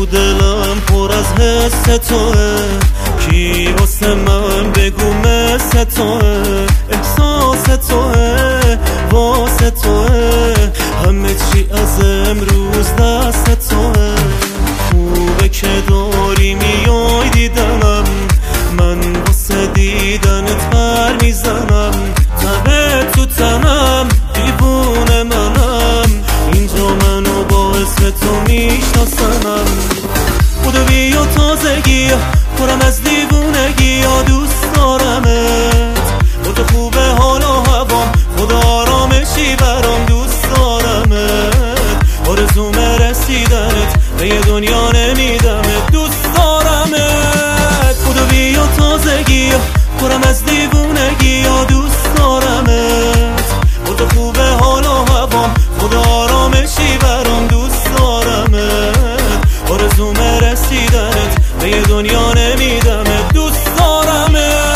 تو دلم پر از حس توه، کی واسه من بگو مثل توه، احساس توه واسه توه، همه چی از امروز دست توه. خوبه که داری میای دیدنم، من واسه دیدنت پر میزنم، تبه تو تنم دیوونه منم، اینجا منو باعث تو میشناسنم. خدا بیا تازگی پرم از دیوونگی، یا دوست دارمت، خدا خوبه حالا هوام، خدا آرامشی برام، دوست دارمت، آرزوم رسیدنت به یه دنیا نمیدمت، دوست دارمت. خدا بیا تازگی پرم از دیوونگی، یا دوست دارمت، خدا خوبه حالا هوام، خدا آرامشی برام، دوست دارمت، آرزوم رسیدنت به یه دنیا نمیدمت، دوست دارمت.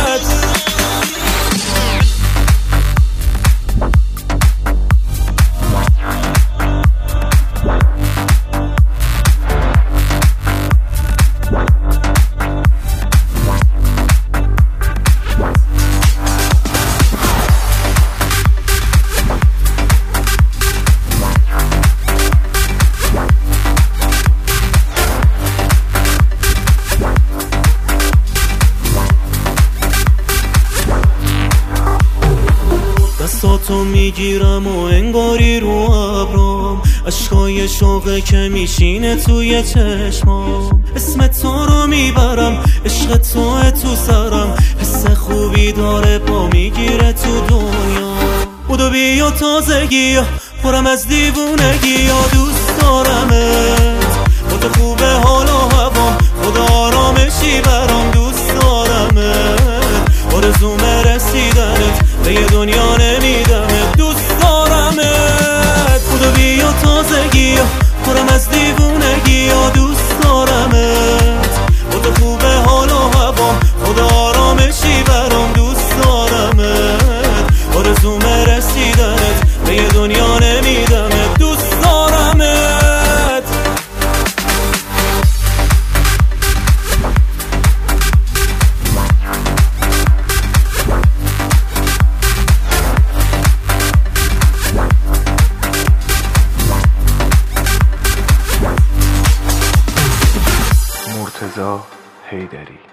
دستاتو میگیرم و انگاری رو ابرام، عشقای شوقه که میشینه توی چشمام، اسم تو رو میبرم، عشق توه تو سرم، حس خوبی داره پا میگیره تو دنیا. خدا بیا تازگی پرم از دیوونگی، یا دوست دارمت، خدا خوبه حالا هوام، خدا آرامشی برام، دوست دارمت، آرزوم رسیدنت به یه دنیا نمیدمت، دوست دارمت. خدا بیا تازگی پرم از دیوونگی، یا دوست دارمت، خدا خوبه حالا هوام، خدا آرامشی برام، دوست دارمت، آرزوم رسیدنت به یه دنیا نمیدمت، دوست دارمت. مرتضی حیدری.